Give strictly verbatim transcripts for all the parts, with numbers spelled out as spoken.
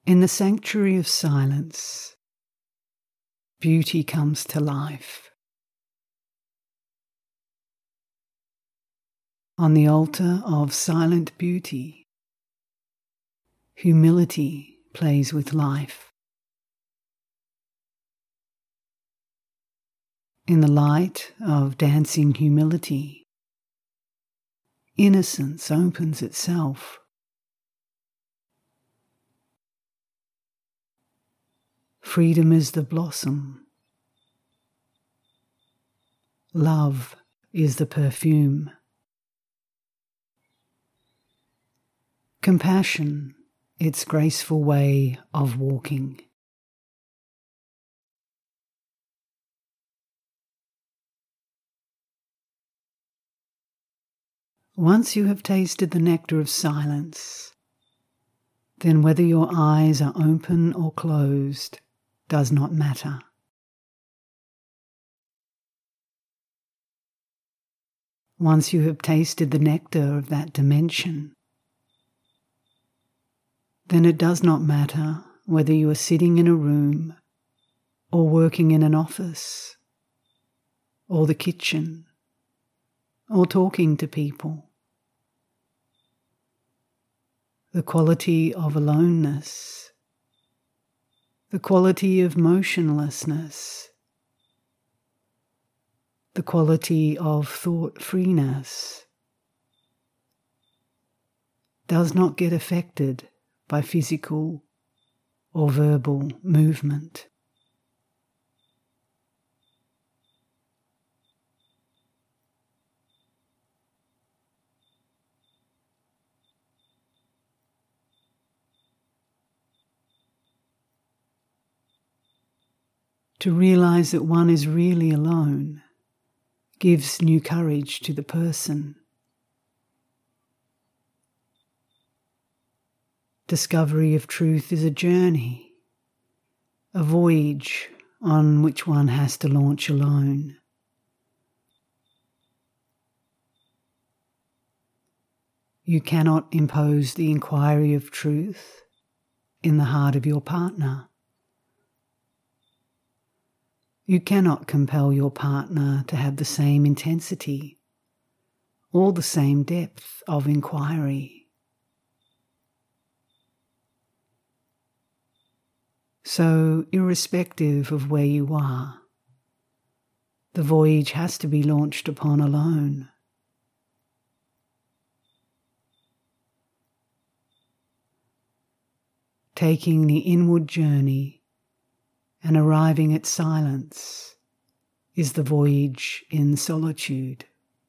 In the sanctuary of silence, beauty comes to life. On the altar of silent beauty, humility plays with life. In the light of dancing humility, innocence opens itself. Freedom is the blossom. Love is the perfume. Compassion, its graceful way of walking. Once you have tasted the nectar of silence, then whether your eyes are open or closed does not matter. Once you have tasted the nectar of that dimension, then it does not matter whether you are sitting in a room or working in an office or the kitchen or talking to people. The quality of aloneness, the quality of motionlessness, the quality of thought-freeness does not get affected by physical or verbal movement. To realize that one is really alone gives new courage to the person. Discovery of truth is a journey, a voyage on which one has to launch alone. You cannot impose the inquiry of truth in the heart of your partner. You cannot compel your partner to have the same intensity or the same depth of inquiry. So, irrespective of where you are, the voyage has to be launched upon alone. Taking the inward journey and arriving at silence is the voyage in solitude.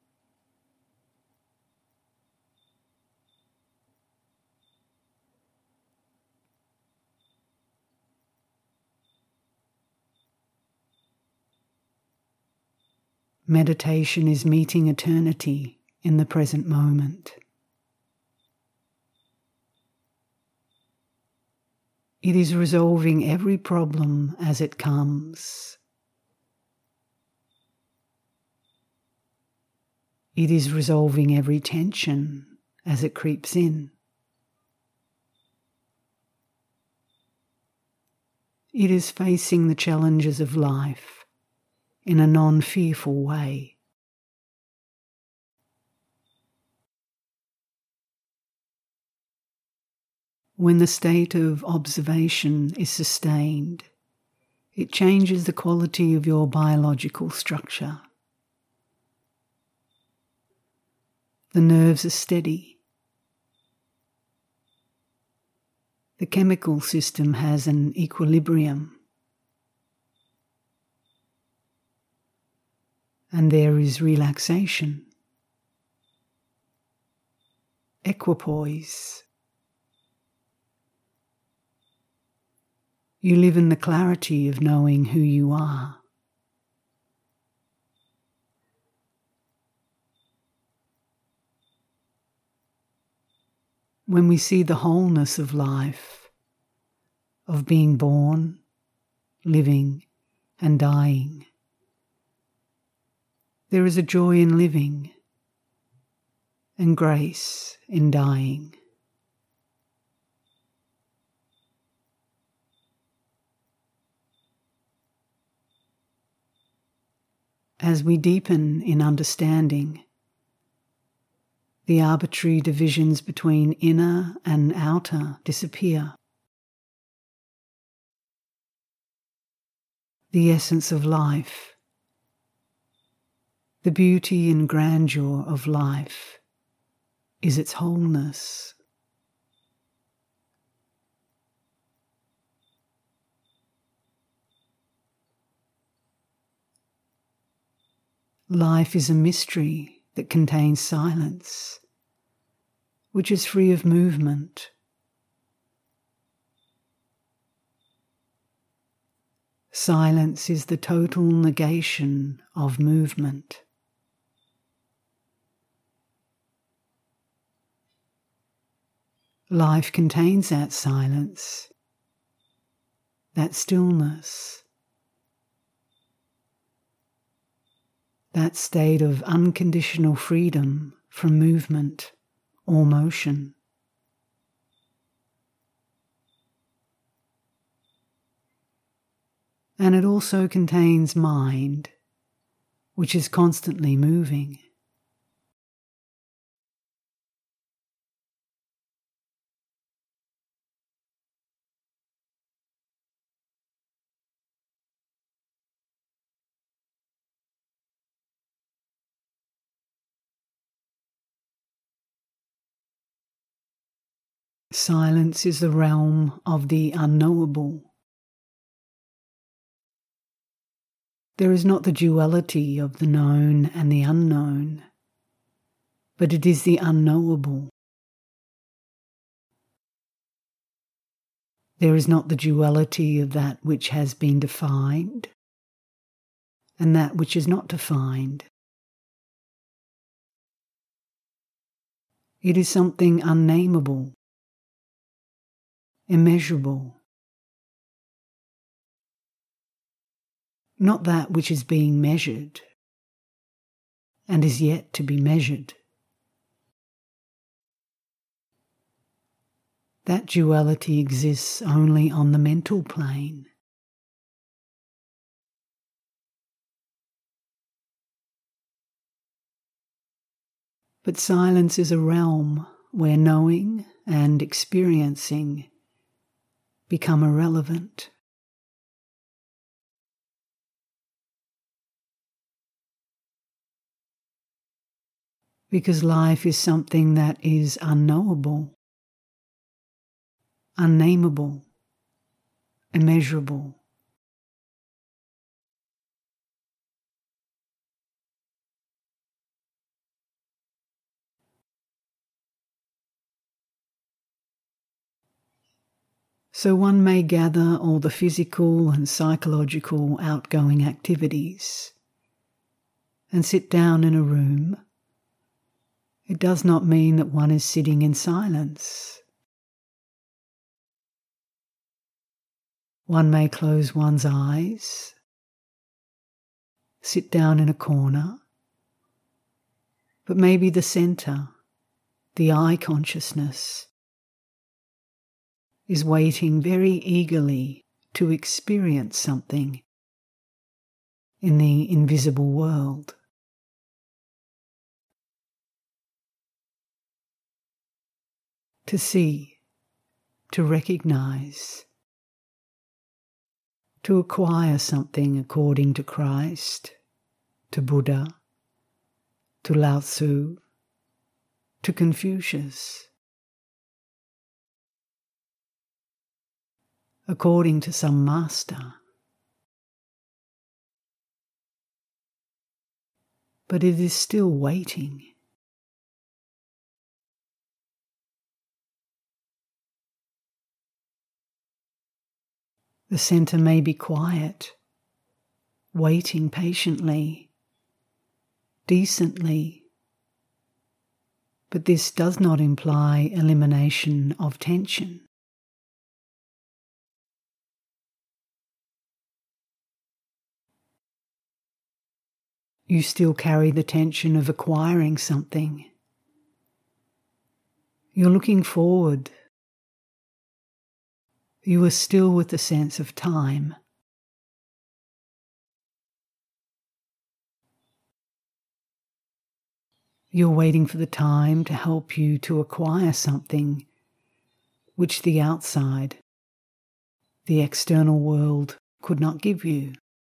Meditation is meeting eternity in the present moment. It is resolving every problem as it comes. It is resolving every tension as it creeps in. It is facing the challenges of life in a non-fearful way. When the state of observation is sustained, it changes the quality of your biological structure. The nerves are steady. The chemical system has an equilibrium. And there is relaxation, equipoise. You live in the clarity of knowing who you are. When we see the wholeness of life, of being born, living, and dying, there is a joy in living and grace in dying. as we deepen in understanding, the arbitrary divisions between inner and outer disappear. The essence of life, the beauty and grandeur of life, is its wholeness. Life is a mystery that contains silence, which is free of movement. Silence is the total negation of movement. Life contains that silence, that stillness, that state of unconditional freedom from movement or motion. And it also contains mind, which is constantly moving. Silence is the realm of the unknowable. There is not the duality of the known and the unknown, but it is the unknowable. There is not the duality of that which has been defined and that which is not defined. It is something unnameable, immeasurable, not that which is being measured and is yet to be measured. That duality exists only on the mental plane. But silence is a realm where knowing and experiencing become irrelevant. Because life is something that is unknowable, unnameable, immeasurable. So one may gather all the physical and psychological outgoing activities and sit down in a room. It does not mean that one is sitting in silence. One may close one's eyes, sit down in a corner, but maybe the center, the I consciousness, is waiting very eagerly to experience something in the invisible world. To see, to recognize, to acquire something according to Christ, to Buddha, to Lao Tzu, to Confucius. According to some master. But it is still waiting. The center may be quiet, waiting patiently, decently, but this does not imply elimination of tension. You still carry the tension of acquiring something. You're looking forward. You are still with the sense of time. You're waiting for the time to help you to acquire something which the outside, the external world, could not give you.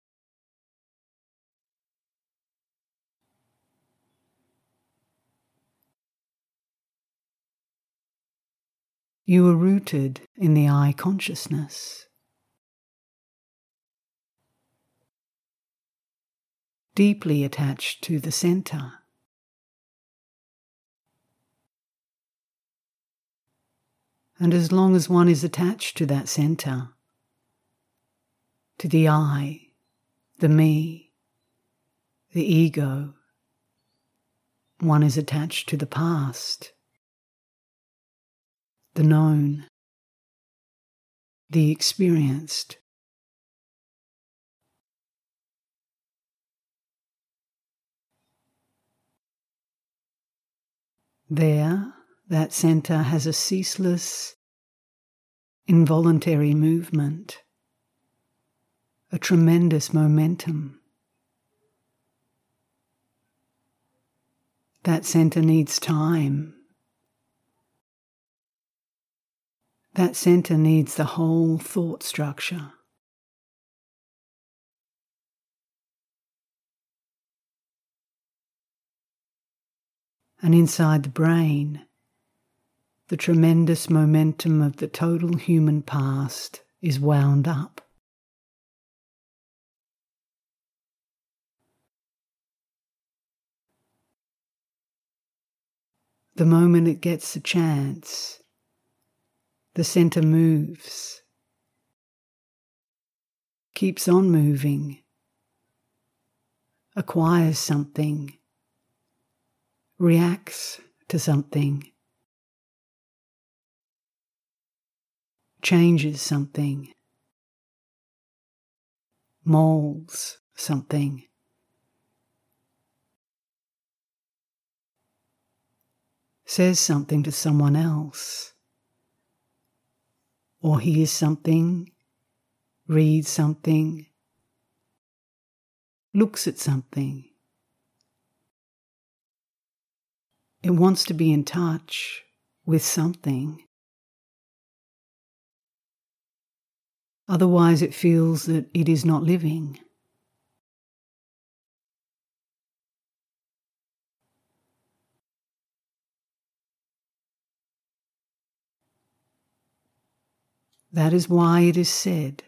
You are rooted in the I consciousness, deeply attached to the center. And as long as one is attached to that center, to the I, the me, the ego, one is attached to the past, the known, the experienced. There, that center has a ceaseless, involuntary movement, a tremendous momentum. That center needs time. That center needs the whole thought structure. And inside the brain, the tremendous momentum of the total human past is wound up. The moment it gets a chance, the center moves, keeps on moving, acquires something, reacts to something, changes something, molds something. Says something to someone else, or hears something, reads something, looks at something. It wants to be in touch with something. Otherwise it feels that it is not living. That is why it is said,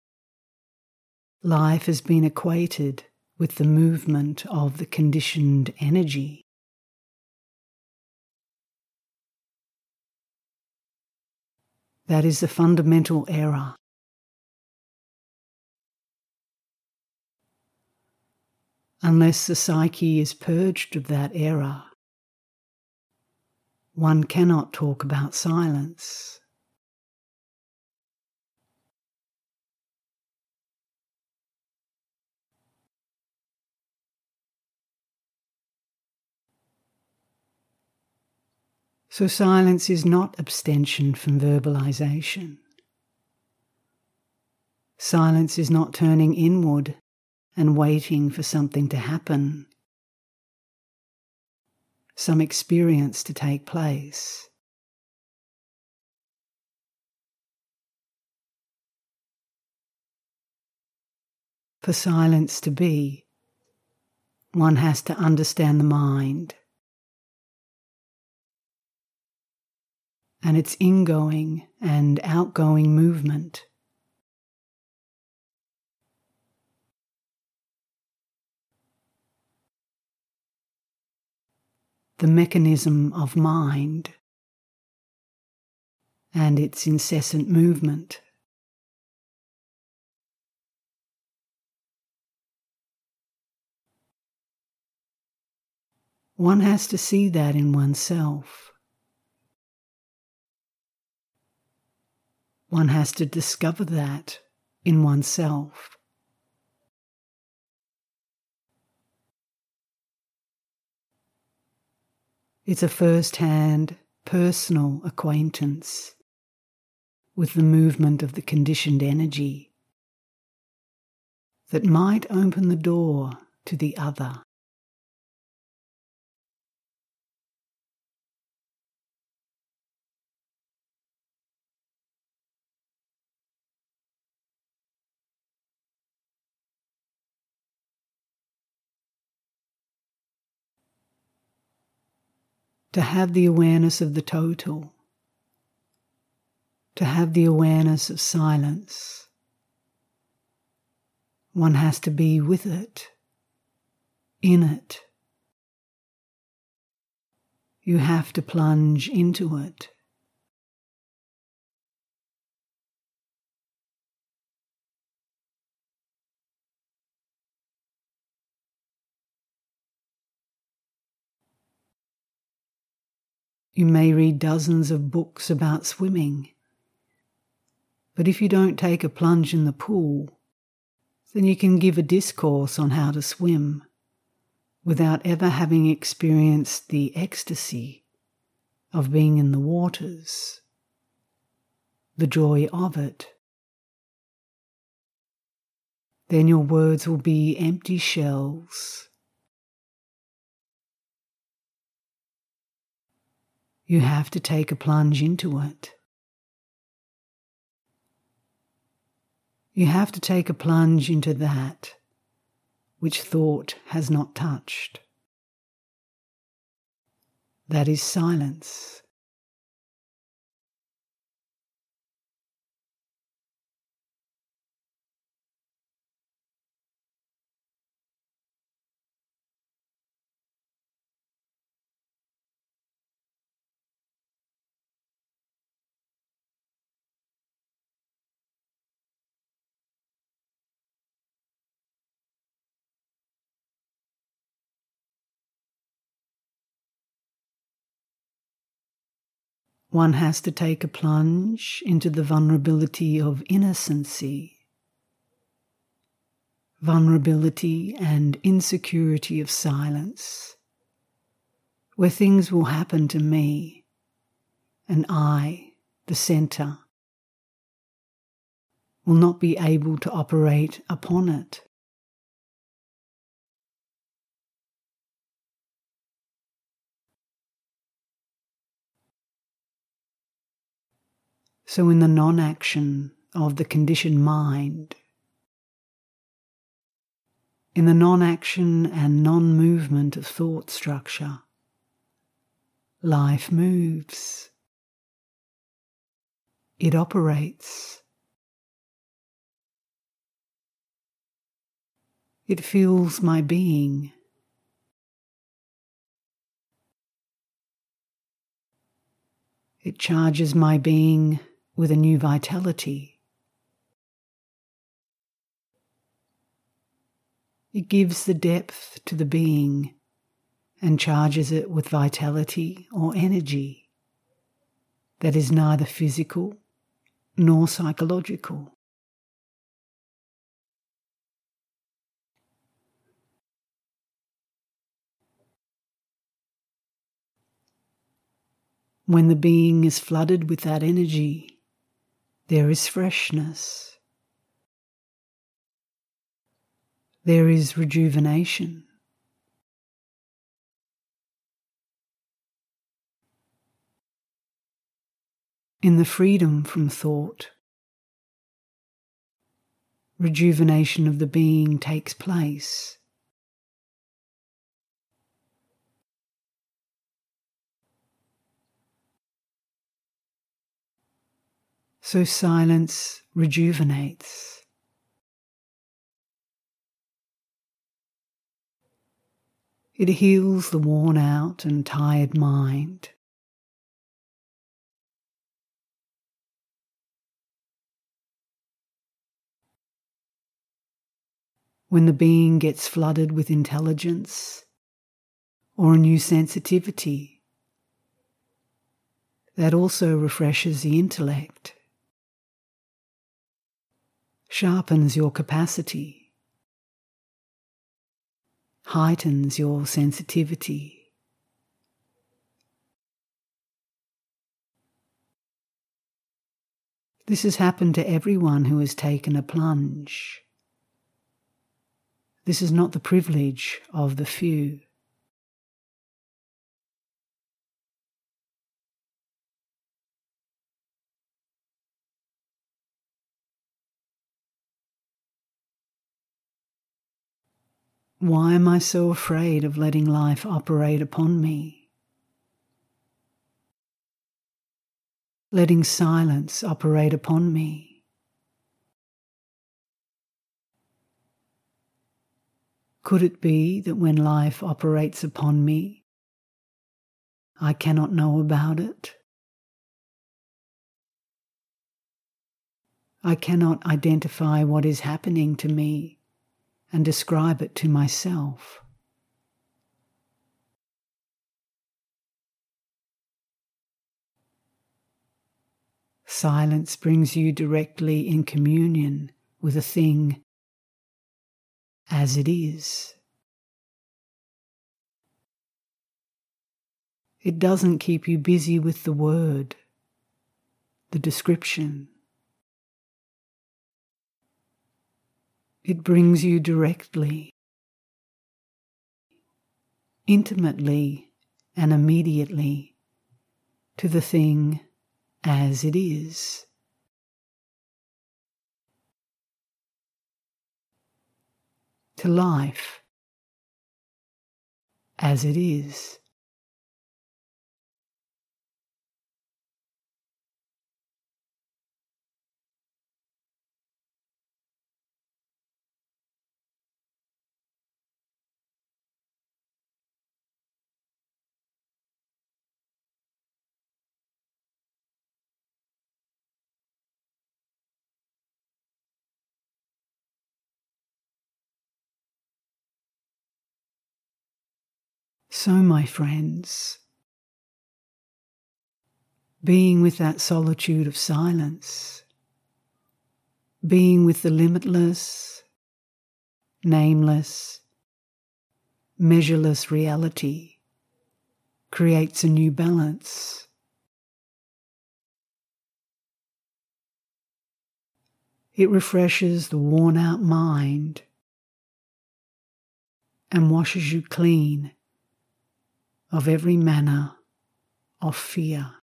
life has been equated with the movement of the conditioned energy. That is the fundamental error. Unless the psyche is purged of that error, one cannot talk about silence. So silence is not abstention from verbalization. Silence is not turning inward and waiting for something to happen, some experience to take place. For silence to be, one has to understand the mind and its ingoing and outgoing movement. The mechanism of mind and its incessant movement. One has to see that in oneself. One has to discover that in oneself. It's a first-hand, personal acquaintance with the movement of the conditioned energy that might open the door to the other. to have the awareness of the total, to have the awareness of silence. One has to be with it, in it. You have to plunge into it. You may read dozens of books about swimming, but if you don't take a plunge in the pool, then you can give a discourse on how to swim without ever having experienced the ecstasy of being in the waters, the joy of it. Then your words will be empty shells. You have to take a plunge into it. You have to take a plunge into that which thought has not touched. That is silence. One has to take a plunge into the vulnerability of innocency, vulnerability and insecurity of silence, where things will happen to me, and I, the centre, will not be able to operate upon it. So in the non-action of the conditioned mind, in the non-action and non-movement of thought structure, life moves. It operates. It fills my being. It charges my being with a new vitality. It gives the depth to the being and charges it with vitality or energy that is neither physical nor psychological. When the being is flooded with that energy, there is freshness. There is rejuvenation. In the freedom from thought, rejuvenation of the being takes place. So silence rejuvenates. It heals the worn out and tired mind. When the being gets flooded with intelligence or a new sensitivity, that also refreshes the intellect, sharpens your capacity, heightens your sensitivity. This has happened to everyone who has taken a plunge. This is not the privilege of the few. Why am I so afraid of letting life operate upon me? letting silence operate upon me. Could it be that when life operates upon me, I cannot know about it? I cannot identify what is happening to me and describe it to myself. Silence brings you directly in communion with a thing as it is. It doesn't keep you busy with the word, the description. It brings you directly, intimately, and immediately to the thing as it is. To life as it is. So, my friends, being with that solitude of silence, being with the limitless, nameless, measureless reality creates a new balance. It refreshes the worn-out mind and washes you clean of every manner of fear.